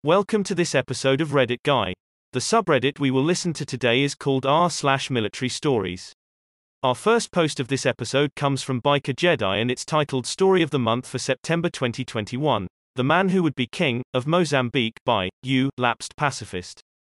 Welcome to this episode of Reddit Guy. The subreddit we will listen to today is called r/military stories. Our first post of this episode comes from Biker Jedi and it's titled Story of the Month for September 2021, The Man Who Would Be King of Mozambique by You, Lapsed Pacifist.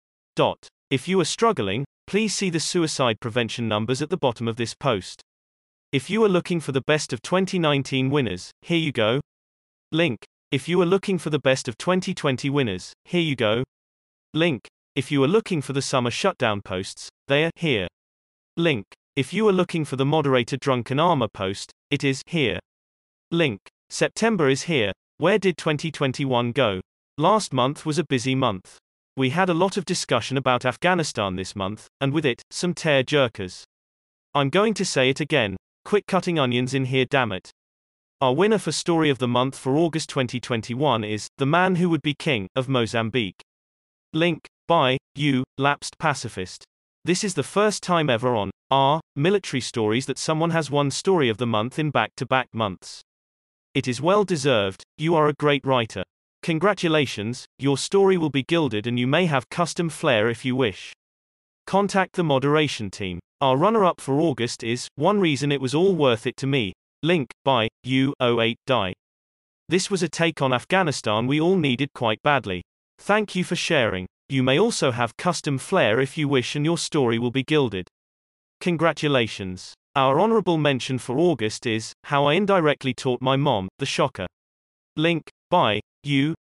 If you are struggling, please see the suicide prevention numbers at the bottom of this post. If you are looking for the best of 2019 winners, here you go. Link. If you are looking for the best of 2020 winners, here you go. Link. If you are looking for the summer shutdown posts, they are here. Link. If you are looking for the moderator drunken armor post, it is here. Link. September is here. Where did 2021 go? Last month was a busy month. We had a lot of discussion about Afghanistan this month, and with it, some tear jerkers. I'm going to say it again. Quit cutting onions in here, damn it. Our winner for Story of the Month for August 2021 is The Man Who Would Be King of Mozambique. Link. By You, Lapsed Pacifist. This is the first time ever on r/military stories that someone has won Story of the Month in back-to-back months. It is well deserved. You are a great writer. Congratulations, your story will be gilded and you may have custom flair if you wish. Contact the moderation team. Our runner-up for August is One Reason It Was All Worth It to Me. Link. By You, 08 Die. This was a take on Afghanistan we all needed quite badly. Thank you for sharing. You may also have custom flair if you wish and your story will be gilded. Congratulations. Our honorable mention for August is How I Indirectly Taught My Mom, The Shocker. Link. By You,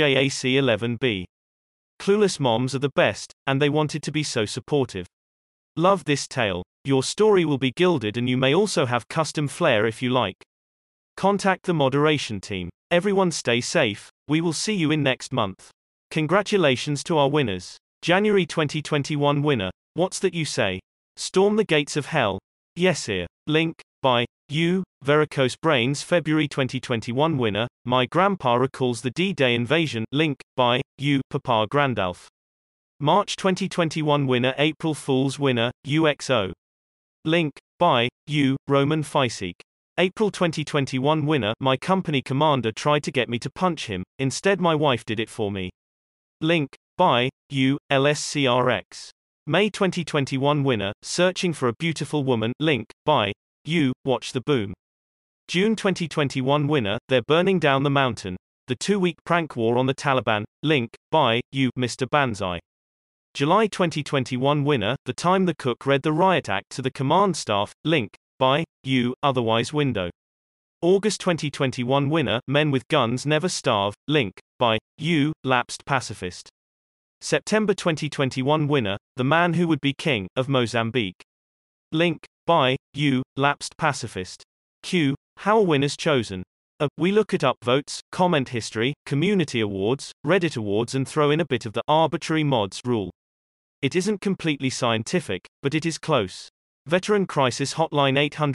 JJAC11B. Clueless moms are the best, and they wanted to be so supportive. Love this tale. Your story will be gilded and you may also have custom flair if you like. Contact the moderation team. Everyone stay safe. We will see you in next month. Congratulations to our winners. January 2021 winner. What's that you say? Storm the gates of hell. Yes here. Link. By You, Varicose Brains. February 2021 winner. My grandpa recalls the D-Day invasion. Link. By You, Papa Grandalf. March 2021 winner. April Fool's winner. UXO. Link. By You, Roman Fyseek. April 2021 winner. My company commander tried to get me to punch him, instead my wife did it for me. Link. By You, LSCRX. May 2021 winner. Searching for a beautiful woman. Link. By You, Watch the Boom. June 2021 winner. They're burning down the mountain. The 2-week prank war on the Taliban. Link. By You, Mr. Banzai. July 2021 winner. The time the cook read the riot act to the command staff. Link. By You, Otherwise Window. August 2021 winner. Men with Guns Never Starve. Link. By You, Lapsed Pacifist. September 2021 winner. The Man Who Would Be King of Mozambique. Link. By You, Lapsed Pacifist. Q. How are winners chosen? We look at upvotes, comment history, community awards, Reddit awards and throw in a bit of the arbitrary mods rule. It isn't completely scientific, but it is close. Veteran Crisis Hotline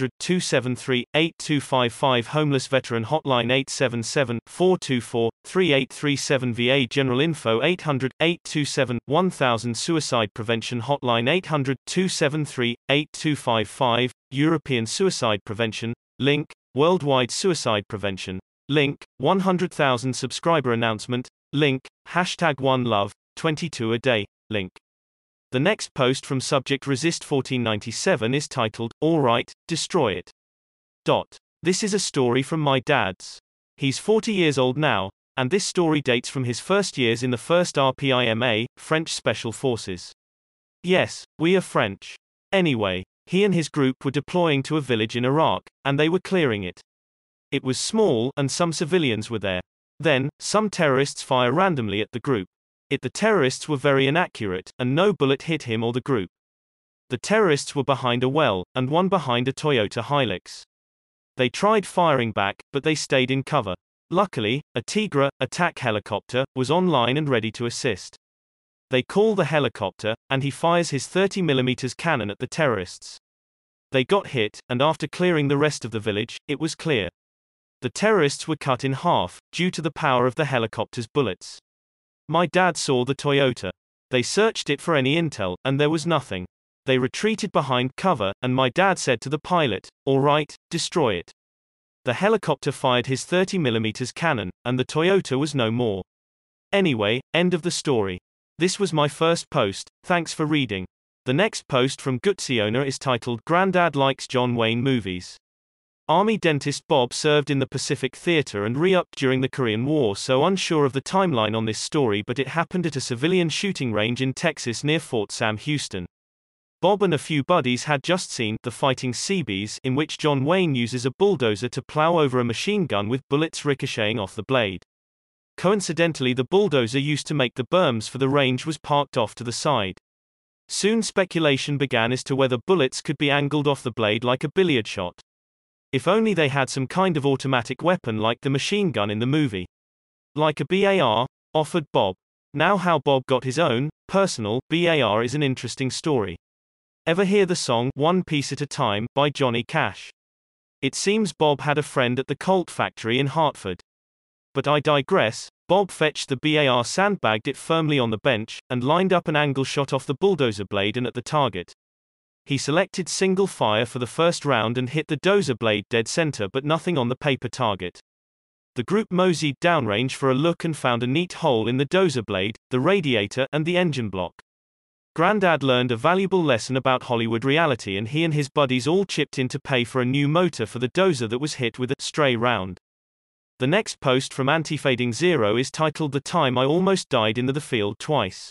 800-273-8255. Homeless Veteran Hotline 877-424-3837. VA General Info 800-827-1000. Suicide Prevention Hotline 800-273-8255. European Suicide Prevention. Link. Worldwide Suicide Prevention. Link. 100,000 subscriber announcement. Link. #OneLove. 22 a day. Link. The next post from subject Resist 1497 is titled, Alright, Destroy It. This is a story from my dad's. He's 40 years old now, and this story dates from his first years in the 1st RPIMA, French Special Forces. Yes, we are French. Anyway, he and his group were deploying to a village in Iraq, and they were clearing it. It was small, and some civilians were there. Then, some terrorists fire randomly at the group. The terrorists were very inaccurate, and no bullet hit him or the group. The terrorists were behind a well, and one behind a Toyota Hilux. They tried firing back, but they stayed in cover. Luckily, a Tigra attack helicopter was online and ready to assist. They call the helicopter, and he fires his 30mm cannon at the terrorists. They got hit, and after clearing the rest of the village, it was clear. The terrorists were cut in half, due to the power of the helicopter's bullets. My dad saw the Toyota. They searched it for any intel, and there was nothing. They retreated behind cover, and my dad said to the pilot, "All right, destroy it." The helicopter fired his 30mm cannon, and the Toyota was no more. Anyway, end of the story. This was my first post, thanks for reading. The next post from Gutsiona is titled Grandad Likes John Wayne Movies. Army dentist Bob served in the Pacific Theater and re-upped during the Korean War, so unsure of the timeline on this story, but it happened at a civilian shooting range in Texas near Fort Sam Houston. Bob and a few buddies had just seen The Fighting Seabees, in which John Wayne uses a bulldozer to plow over a machine gun with bullets ricocheting off the blade. Coincidentally, the bulldozer used to make the berms for the range was parked off to the side. Soon speculation began as to whether bullets could be angled off the blade like a billiard shot. If only they had some kind of automatic weapon like the machine gun in the movie. Like a BAR, offered Bob. Now how Bob got his own, personal, BAR is an interesting story. Ever hear the song One Piece at a Time by Johnny Cash? It seems Bob had a friend at the Colt factory in Hartford. But I digress. Bob fetched the BAR, sandbagged it firmly on the bench, and lined up an angle shot off the bulldozer blade and at the target. He selected single fire for the first round and hit the dozer blade dead center, but nothing on the paper target. The group moseyed downrange for a look and found a neat hole in the dozer blade, the radiator, and the engine block. Grandad learned a valuable lesson about Hollywood reality, and he and his buddies all chipped in to pay for a new motor for the dozer that was hit with a stray round. The next post from Antifading Zero is titled The Time I Almost Died in the Field Twice.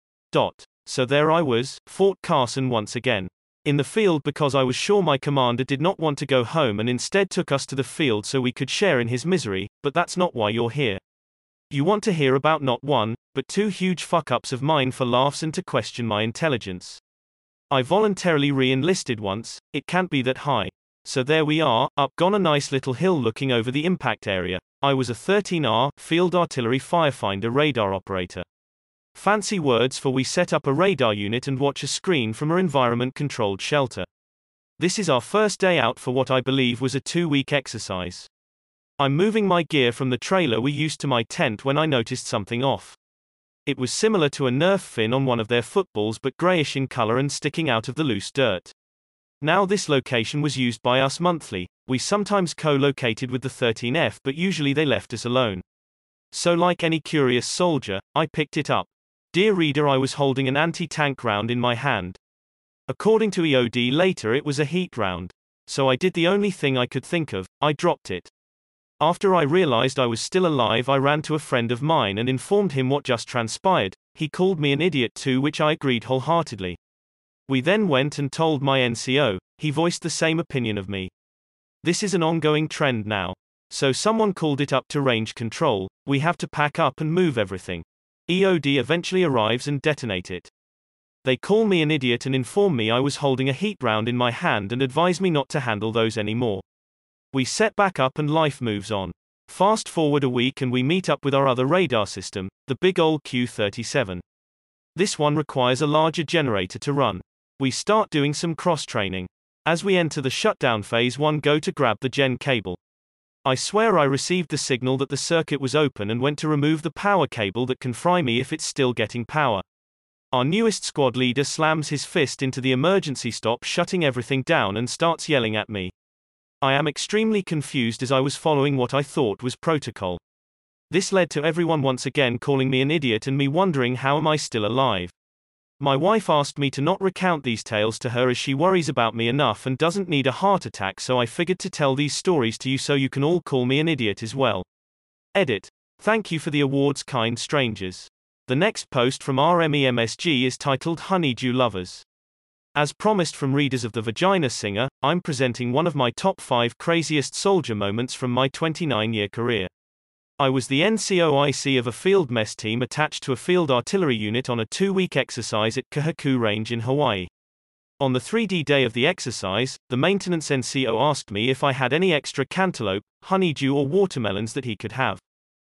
So there I was, Fort Carson once again. In the field because I was sure my commander did not want to go home and instead took us to the field so we could share in his misery, but that's not why you're here. You want to hear about not one, but two huge fuck-ups of mine for laughs and to question my intelligence. I voluntarily re-enlisted once, it can't be that high. So there we are, up gone a nice little hill looking over the impact area. I was a 13R, Field Artillery Firefinder radar operator. Fancy words for we set up a radar unit and watch a screen from our environment-controlled shelter. This is our first day out for what I believe was a 2-week exercise. I'm moving my gear from the trailer we used to my tent when I noticed something off. It was similar to a Nerf fin on one of their footballs, but grayish in color and sticking out of the loose dirt. Now this location was used by us monthly. We sometimes co-located with the 13F, but usually they left us alone. So like any curious soldier, I picked it up. Dear reader, I was holding an anti-tank round in my hand. According to EOD later, it was a heat round. So I did the only thing I could think of, I dropped it. After I realized I was still alive, I ran to a friend of mine and informed him what just transpired. He called me an idiot too, which I agreed wholeheartedly. We then went and told my NCO. He voiced the same opinion of me. This is an ongoing trend now. So someone called it up to range control. We have to pack up and move everything. EOD eventually arrives and detonate it. They call me an idiot and inform me I was holding a heat round in my hand and advise me not to handle those anymore. We set back up and life moves on. Fast forward a week and we meet up with our other radar system, the big old Q-37. This one requires a larger generator to run. We start doing some cross-training. As we enter the shutdown phase, one go to grab the gen cable. I swear I received the signal that the circuit was open and went to remove the power cable that can fry me if it's still getting power. Our newest squad leader slams his fist into the emergency stop, shutting everything down, and starts yelling at me. I am extremely confused as I was following what I thought was protocol. This led to everyone once again calling me an idiot and me wondering how am I still alive. My wife asked me to not recount these tales to her as she worries about me enough and doesn't need a heart attack, so I figured to tell these stories to you so you can all call me an idiot as well. Edit. Thank you for the awards, kind strangers. The next post from RMEMSG is titled Honeydew Lovers. As promised from readers of The Vagina Singer, I'm presenting one of my top 5 craziest soldier moments from my 29-year career. I was the NCOIC of a field mess team attached to a field artillery unit on a 2-week exercise at Kahaku Range in Hawaii. On the 3D day of the exercise, the maintenance NCO asked me if I had any extra cantaloupe, honeydew or watermelons that he could have.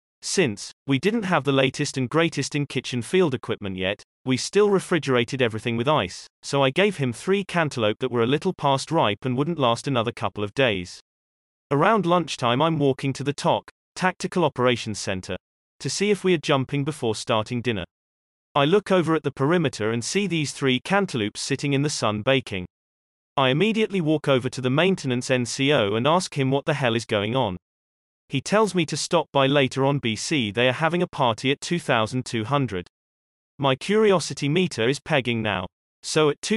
Since we didn't have the latest and greatest in kitchen field equipment yet, we still refrigerated everything with ice, so I gave him 3 cantaloupe that were a little past ripe and wouldn't last another couple of days. Around lunchtime I'm walking to the TOC, Tactical Operations Center, to see if we are jumping before starting dinner. I look over at the perimeter and see these 3 cantaloupes sitting in the sun baking. I immediately walk over to the maintenance NCO and ask him what the hell is going on. He tells me to stop by later on BC. They are having a party at 2200. My curiosity meter is pegging now. So at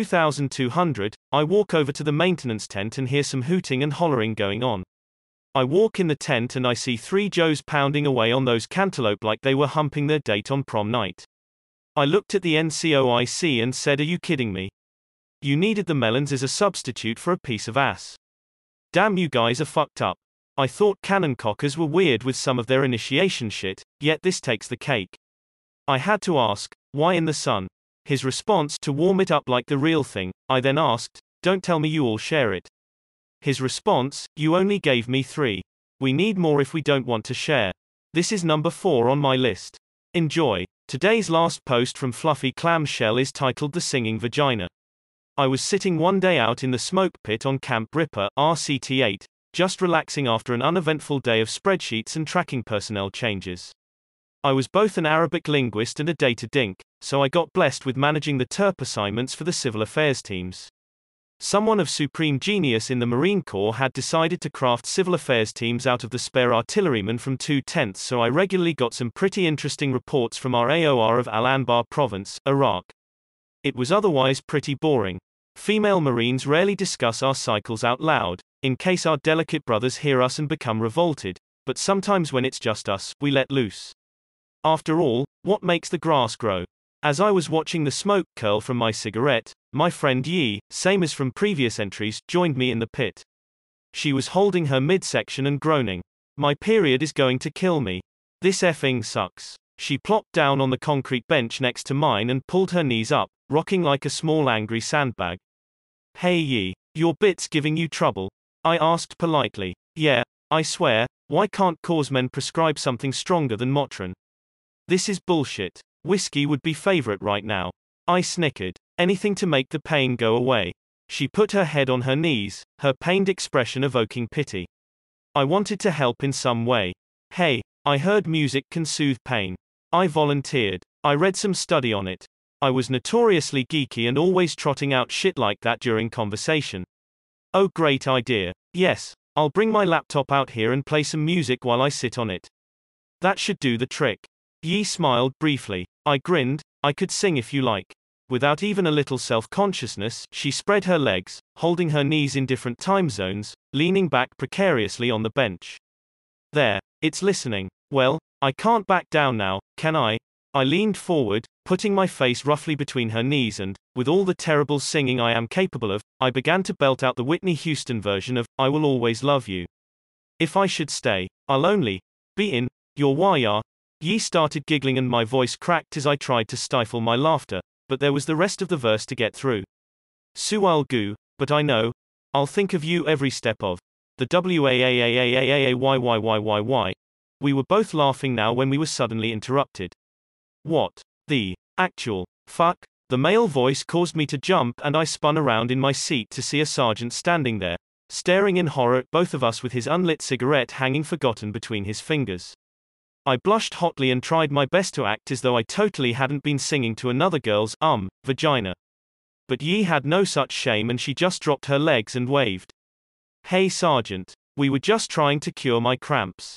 2200, I walk over to the maintenance tent and hear some hooting and hollering going on. I walk in the tent and I see 3 Joes pounding away on those cantaloupe like they were humping their date on prom night. I looked at the NCOIC and said, "Are you kidding me? You needed the melons as a substitute for a piece of ass. Damn, you guys are fucked up." I thought cannon cockers were weird with some of their initiation shit, yet this takes the cake. I had to ask, "Why in the sun?" His response, "To warm it up like the real thing." I then asked, "Don't tell me you all share it." His response, "You only gave me 3. We need more if we don't want to share." This is number 4 on my list. Enjoy. Today's last post from Fluffy Clamshell is titled The Singing Vagina. I was sitting one day out in the smoke pit on Camp Ripper, RCT8, just relaxing after an uneventful day of spreadsheets and tracking personnel changes. I was both an Arabic linguist and a data dink, so I got blessed with managing the TERP assignments for the civil affairs teams. Someone of supreme genius in the Marine Corps had decided to craft civil affairs teams out of the spare artillerymen from 2/10, so I regularly got some pretty interesting reports from our AOR of Al Anbar province, Iraq. It was otherwise pretty boring. Female Marines rarely discuss our cycles out loud, in case our delicate brothers hear us and become revolted, but sometimes when it's just us, we let loose. After all, what makes the grass grow? As I was watching the smoke curl from my cigarette, my friend Yi, same as from previous entries, joined me in the pit. She was holding her midsection and groaning. "My period is going to kill me. This effing sucks." She plopped down on the concrete bench next to mine and pulled her knees up, rocking like a small angry sandbag. "Hey Yi, your bit's giving you trouble?" I asked politely. "Yeah, I swear, why can't Corpsmen prescribe something stronger than Motrin? This is bullshit. Whiskey would be favorite right now." I snickered. Anything to make the pain go away. She put her head on her knees, her pained expression evoking pity. I wanted to help in some way. "Hey, I heard music can soothe pain." I volunteered. "I read some study on it." I was notoriously geeky and always trotting out shit like that during conversation. "Oh, great idea. Yes, I'll bring my laptop out here and play some music while I sit on it. That should do the trick." Yi smiled briefly. I grinned. "I could sing if you like." Without even a little self-consciousness, she spread her legs, holding her knees in different time zones, leaning back precariously on the bench. "There, it's listening. Well, I can't back down now, can I?" I leaned forward, putting my face roughly between her knees and, with all the terrible singing I am capable of, I began to belt out the Whitney Houston version of "I Will Always Love You." "If I should stay, I'll only be in your wire." Yi started giggling and my voice cracked as I tried to stifle my laughter, but there was the rest of the verse to get through. "Su'al gu, but I know, I'll think of you every step of the WAAAAAAAYYYYYY." We were both laughing now when we were suddenly interrupted. "What the actual fuck?" The male voice caused me to jump and I spun around in my seat to see a sergeant standing there, staring in horror at both of us with his unlit cigarette hanging forgotten between his fingers. I blushed hotly and tried my best to act as though I totally hadn't been singing to another girl's vagina. But Yi had no such shame and she just dropped her legs and waved. "Hey Sergeant. We were just trying to cure my cramps."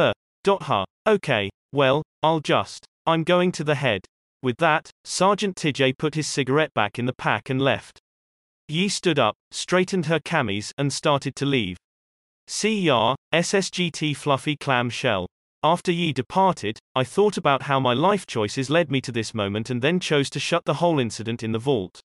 Okay, well, I'm going to the head." With that, Sergeant Tijay put his cigarette back in the pack and left. Yi stood up, straightened her camis, and started to leave. See ya, SSGT Fluffy Clamshell. After Yi departed, I thought about how my life choices led me to this moment and then chose to shut the whole incident in the vault.